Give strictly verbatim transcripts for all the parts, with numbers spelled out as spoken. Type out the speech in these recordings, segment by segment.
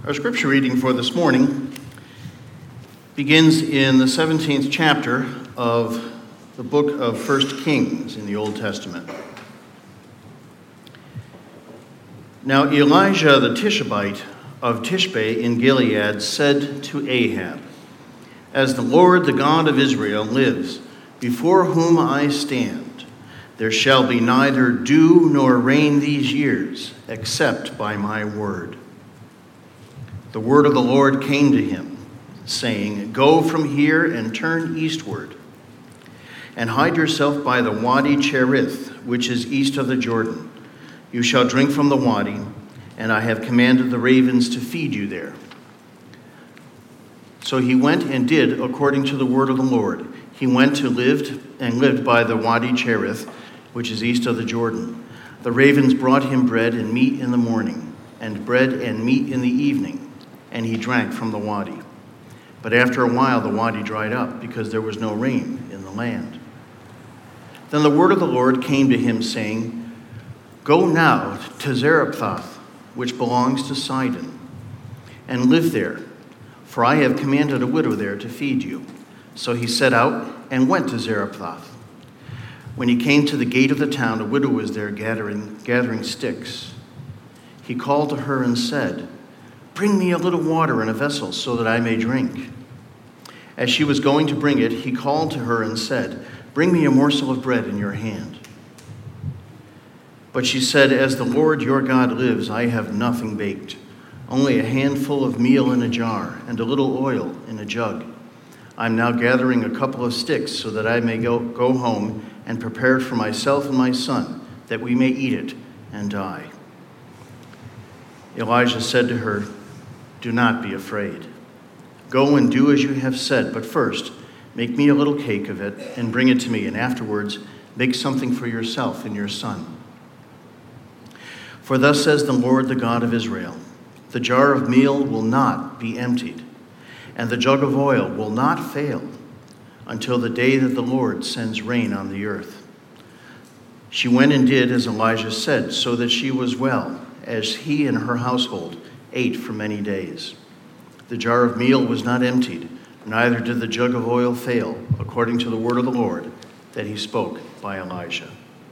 Our scripture reading for this morning begins in the seventeenth chapter of the book of First Kings in the Old Testament. Now Elijah the Tishbite of Tishbe in Gilead said to Ahab, "As the Lord, the God of Israel, lives, before whom I stand, there shall be neither dew nor rain these years, except by my word." The word of the Lord came to him, saying, "Go from here and turn eastward, and hide yourself by the Wadi Cherith, which is east of the Jordan. You shall drink from the wadi, and I have commanded the ravens to feed you there." So he went and did according to the word of the Lord. He went to lived and lived by the Wadi Cherith, which is east of the Jordan. The ravens brought him bread and meat in the morning, and bread and meat in the evening, and he drank from the wadi. But after a while the wadi dried up, because there was no rain in the land. Then the word of the Lord came to him, saying, "Go now to Zarephath, which belongs to Sidon, and live there, for I have commanded a widow there to feed you." So he set out and went to Zarephath. When he came to the gate of the town, a widow was there gathering, gathering sticks. He called to her and said, "Bring me a little water in a vessel so that I may drink." As she was going to bring it, he called to her and said, "Bring me a morsel of bread in your hand." But she said, "As the Lord your God lives, I have nothing baked, only a handful of meal in a jar and a little oil in a jug. I'm now gathering a couple of sticks so that I may go, go home and prepare it for myself and my son, that we may eat it and die." Elijah said to her, "Do not be afraid. Go and do as you have said, but first make me a little cake of it and bring it to me, and afterwards make something for yourself and your son. For thus says the Lord, the God of Israel, the jar of meal will not be emptied, and the jug of oil will not fail until the day that the Lord sends rain on the earth." She went and did as Elijah said, so that she was well, as he and her household ate for many days. The jar of meal was not emptied, neither did the jug of oil fail, according to the word of the Lord that he spoke by Elijah.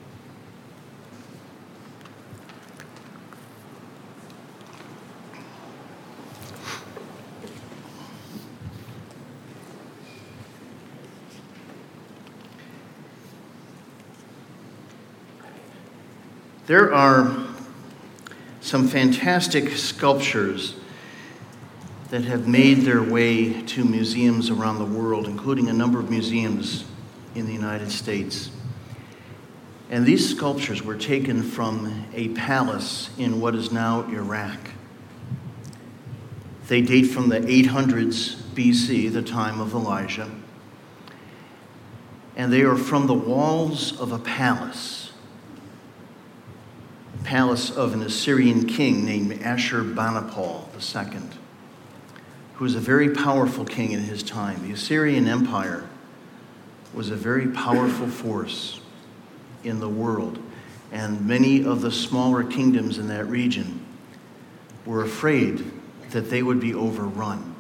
There are some fantastic sculptures that have made their way to museums around the world, including a number of museums in the United States. And these sculptures were taken from a palace in what is now Iraq. They date from the eight hundreds B C, the time of Elijah. And they are from the walls of a palace. palace of an Assyrian king named Ashurbanipal the Second, who was a very powerful king in his time. The Assyrian Empire was a very powerful force in the world, and many of the smaller kingdoms in that region were afraid that they would be overrun.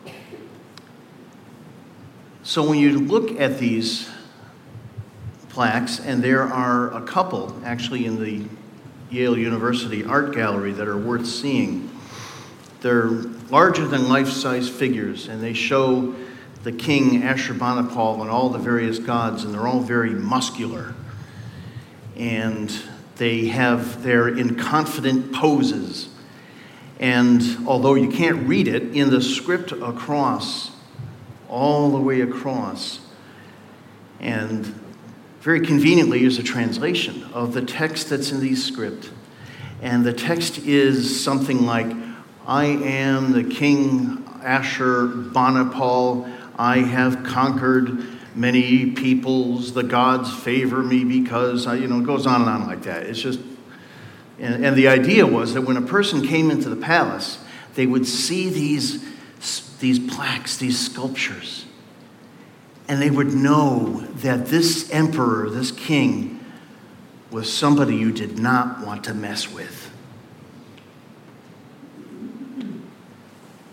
So when you look at these plaques, and there are a couple actually in the Yale University Art Gallery that are worth seeing. They're larger than life-size figures, and they show the king Ashurbanipal and all the various gods, and they're all very muscular. And they have, they're in confident poses. And although you can't read it, in the script across, all the way across, and very conveniently is a translation of the text that's in the script. And the text is something like, "I am the king Ashurbanipal. I have conquered many peoples. The gods favor me because," I, you know, it goes on and on like that. It's just, and, and the idea was that when a person came into the palace, they would see these, these plaques, these sculptures. And they would know that this emperor, this king, was somebody you did not want to mess with.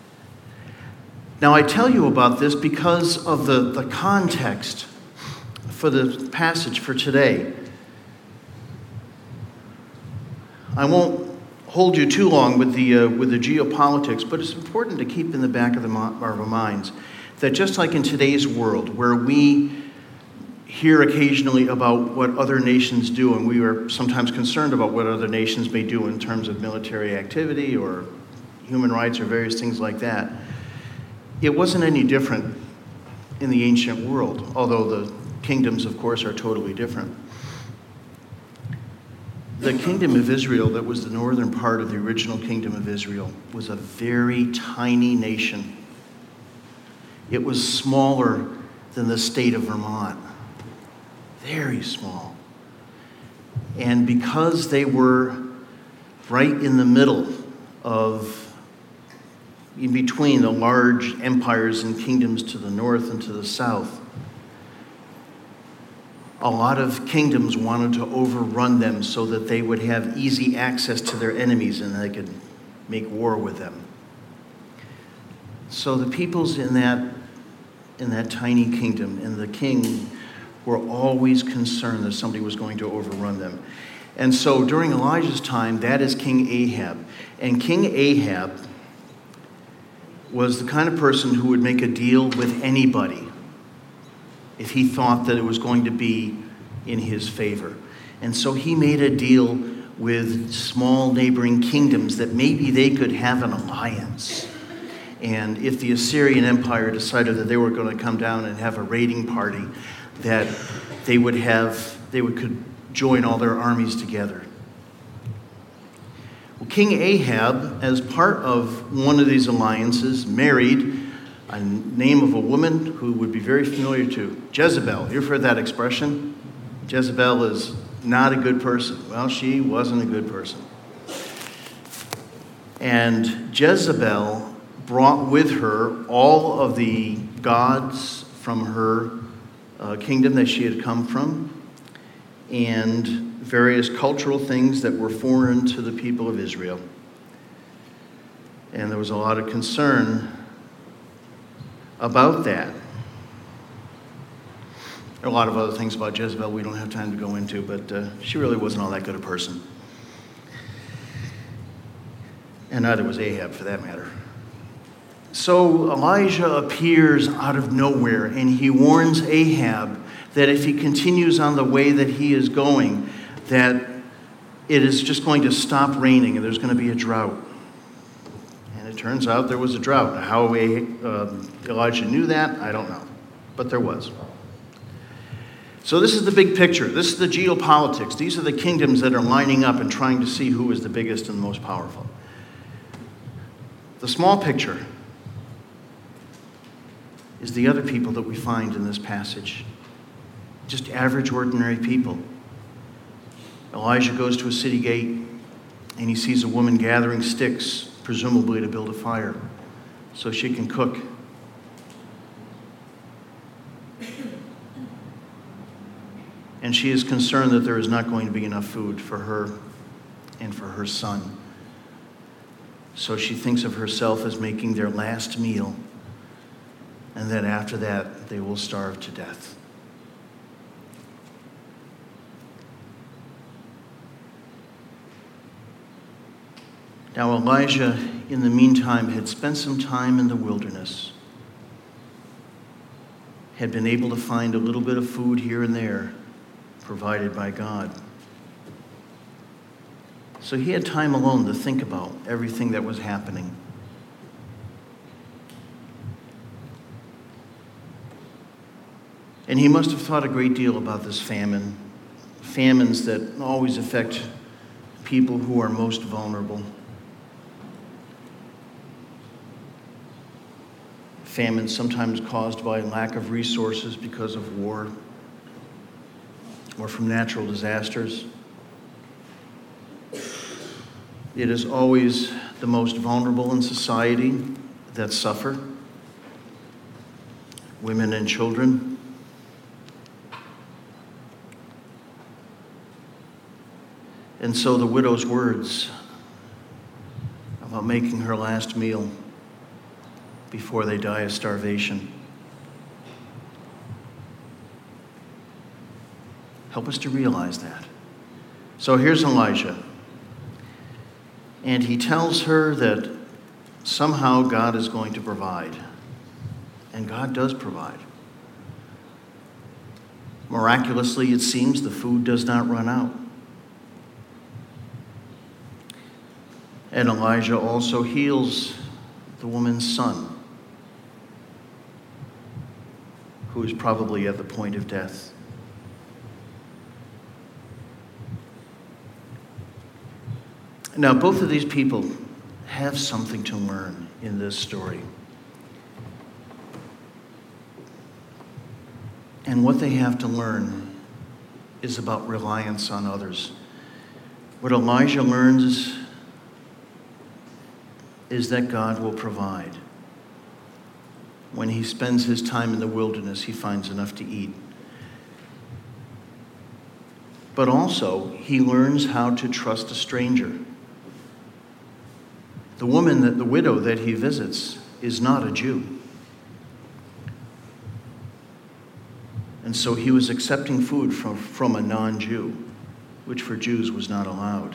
Now, I tell you about this because of the, the context for the passage for today. I won't hold you too long with the uh, with the geopolitics, but it's important to keep in the back of, the, of our minds that just like in today's world, where we hear occasionally about what other nations do, and we are sometimes concerned about what other nations may do in terms of military activity or human rights or various things like that, it wasn't any different in the ancient world, although the kingdoms, of course, are totally different. The kingdom of Israel, that was the northern part of the original kingdom of Israel, was a very tiny nation. It was smaller than the state of Vermont. Very small. And because they were right in the middle of, in between the large empires and kingdoms to the north and to the south, a lot of kingdoms wanted to overrun them so that they would have easy access to their enemies and they could make war with them. So the peoples in that, in that tiny kingdom and the king were always concerned that somebody was going to overrun them. And so during Elijah's time, that is King Ahab. And King Ahab was the kind of person who would make a deal with anybody if he thought that it was going to be in his favor. And so he made a deal with small neighboring kingdoms that maybe they could have an alliance. And if the Assyrian Empire decided that they were going to come down and have a raiding party, that they would have, they would could join all their armies together. Well, King Ahab, as part of one of these alliances, married a name of a woman who would be very familiar to Jezebel. You've heard that expression? Jezebel is not a good person. Well, she wasn't a good person. And Jezebel brought with her all of the gods from her uh, kingdom that she had come from, and various cultural things that were foreign to the people of Israel. And there was a lot of concern about that. There are a lot of other things about Jezebel we don't have time to go into, but uh, she really wasn't all that good a person. And neither was Ahab, for that matter. So Elijah appears out of nowhere, and he warns Ahab that if he continues on the way that he is going, that it is just going to stop raining and there's going to be a drought. And it turns out there was a drought. Now, how uh, Elijah knew that, I don't know. But there was. So this is the big picture. This is the geopolitics. These are the kingdoms that are lining up and trying to see who is the biggest and the most powerful. The small picture is the other people that we find in this passage. Just average, ordinary people. Elijah goes to a city gate and he sees a woman gathering sticks, presumably to build a fire so she can cook. And she is concerned that there is not going to be enough food for her and for her son. So she thinks of herself as making their last meal, and then after that, they will starve to death. Now Elijah, in the meantime, had spent some time in the wilderness, had been able to find a little bit of food here and there provided by God. So he had time alone to think about everything that was happening. And he must have thought a great deal about this famine, famines that always affect people who are most vulnerable. Famines sometimes caused by lack of resources because of war or from natural disasters. It is always the most vulnerable in society that suffer, women and children. And so the widow's words about making her last meal before they die of starvation. Help us to realize that. So here's Elijah. And he tells her that somehow God is going to provide. And God does provide. Miraculously, it seems, the food does not run out. And Elijah also heals the woman's son, who is probably at the point of death. Now, both of these people have something to learn in this story. And what they have to learn is about reliance on others. What Elijah learns is that God will provide. When he spends his time in the wilderness, he finds enough to eat. But also, he learns how to trust a stranger. The woman, that the widow that he visits, is not a Jew. And so he was accepting food from, from a non-Jew, which for Jews was not allowed.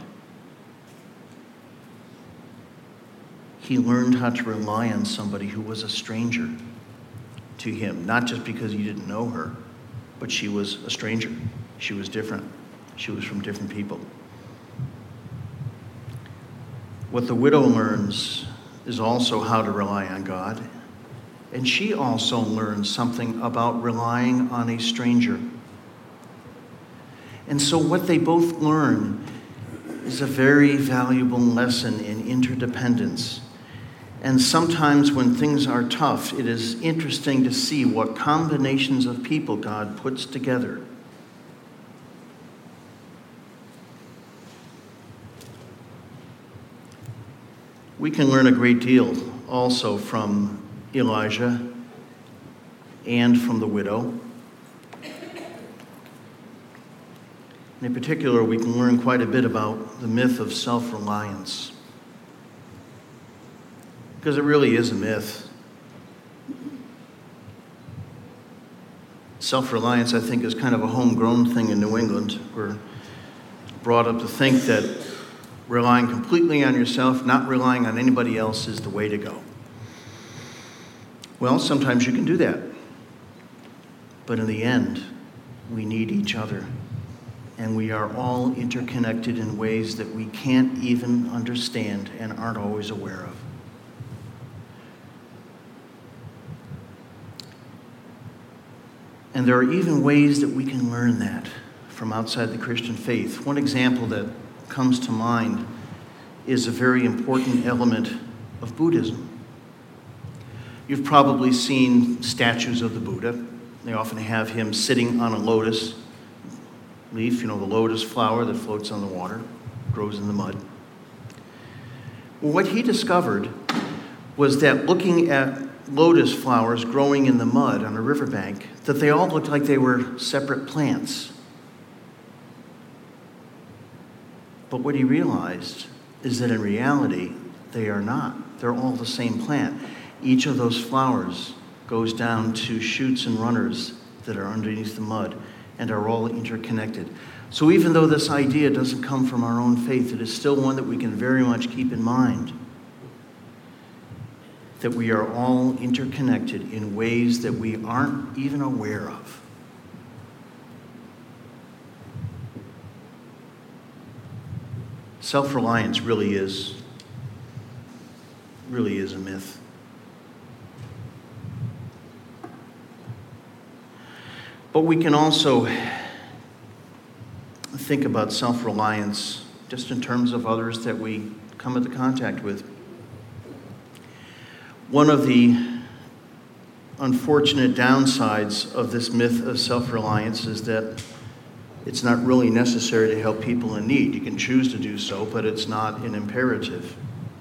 He learned how to rely on somebody who was a stranger to him, not just because he didn't know her, but she was a stranger. She was different. She was from different people. What the widow learns is also how to rely on God. And she also learns something about relying on a stranger. And so what they both learn is a very valuable lesson in interdependence. And sometimes when things are tough, it is interesting to see what combinations of people God puts together. We can learn a great deal also from Elijah and from the widow. And in particular, we can learn quite a bit about the myth of self-reliance. Because it really is a myth. Self-reliance, I think, is kind of a homegrown thing in New England. We're brought up to think that relying completely on yourself, not relying on anybody else, is the way to go. Well, sometimes you can do that. But in the end, we need each other. And we are all interconnected in ways that we can't even understand and aren't always aware of. And there are even ways that we can learn that from outside the Christian faith. One example that comes to mind is a very important element of Buddhism. You've probably seen statues of the Buddha. They often have him sitting on a lotus leaf, you know, the lotus flower that floats on the water, grows in the mud. Well, what he discovered was that looking at lotus flowers growing in the mud on a riverbank, that they all looked like they were separate plants. But what he realized is that in reality, they are not. They're all the same plant. Each of those flowers goes down to shoots and runners that are underneath the mud and are all interconnected. So even though this idea doesn't come from our own faith, it is still one that we can very much keep in mind. That we are all interconnected in ways that we aren't even aware of. Self-reliance really is, really is a myth. But we can also think about self-reliance just in terms of others that we come into contact with. One of the unfortunate downsides of this myth of self-reliance is that it's not really necessary to help people in need. You can choose to do so, but it's not an imperative.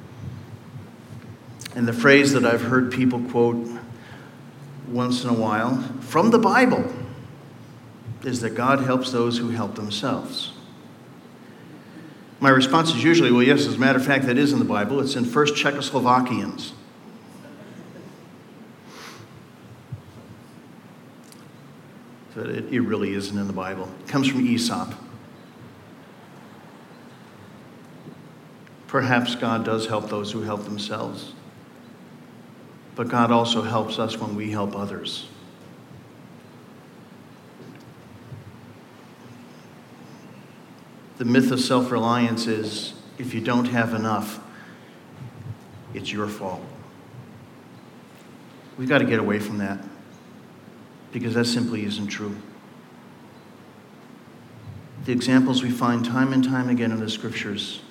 And the phrase that I've heard people quote once in a while from the Bible is that God helps those who help themselves. My response is usually, well, yes, as a matter of fact, that is in the Bible. It's in First Czechoslovakians. But it, it really isn't in the Bible. It comes from Aesop. Perhaps God does help those who help themselves. But God also helps us when we help others. The myth of self-reliance is, if you don't have enough, it's your fault. We've got to get away from that, because that simply isn't true. The examples we find time and time again in the scriptures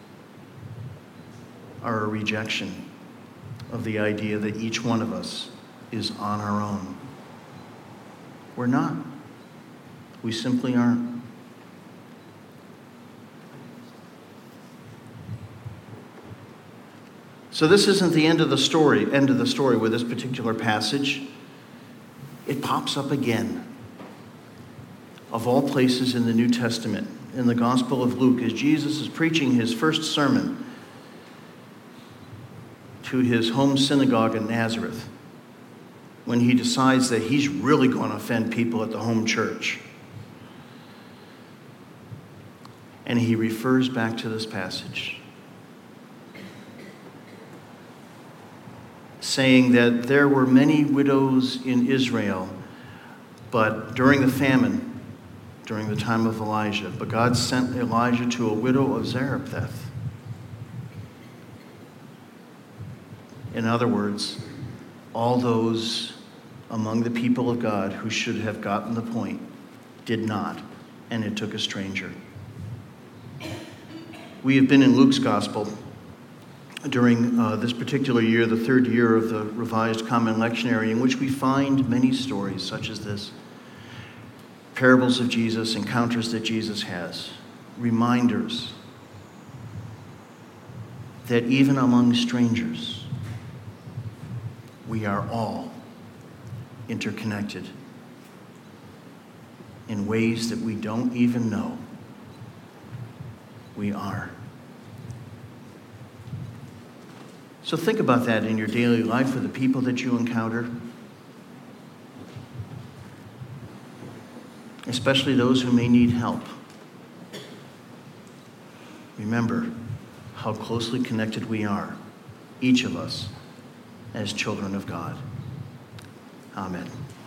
are a rejection of the idea that each one of us is on our own. We're not. We simply aren't. So this isn't the end of the story, end of the story with this particular passage. It pops up again. Of all places in the New Testament, in the Gospel of Luke, as Jesus is preaching his first sermon to his home synagogue in Nazareth, when he decides that he's really going to offend people at the home church. And he refers back to this passage, saying that there were many widows in Israel, but during the famine, during the time of Elijah, but God sent Elijah to a widow of Zarephath. In other words, all those among the people of God who should have gotten the point did not, and it took a stranger. We have been in Luke's Gospel during uh, this particular year, the third year of the Revised Common Lectionary, in which we find many stories such as this. Parables of Jesus, encounters that Jesus has, reminders that even among strangers, we are all interconnected in ways that we don't even know we are. So think about that in your daily life with the people that you encounter, especially those who may need help. Remember how closely connected we are, each of us, as children of God. Amen.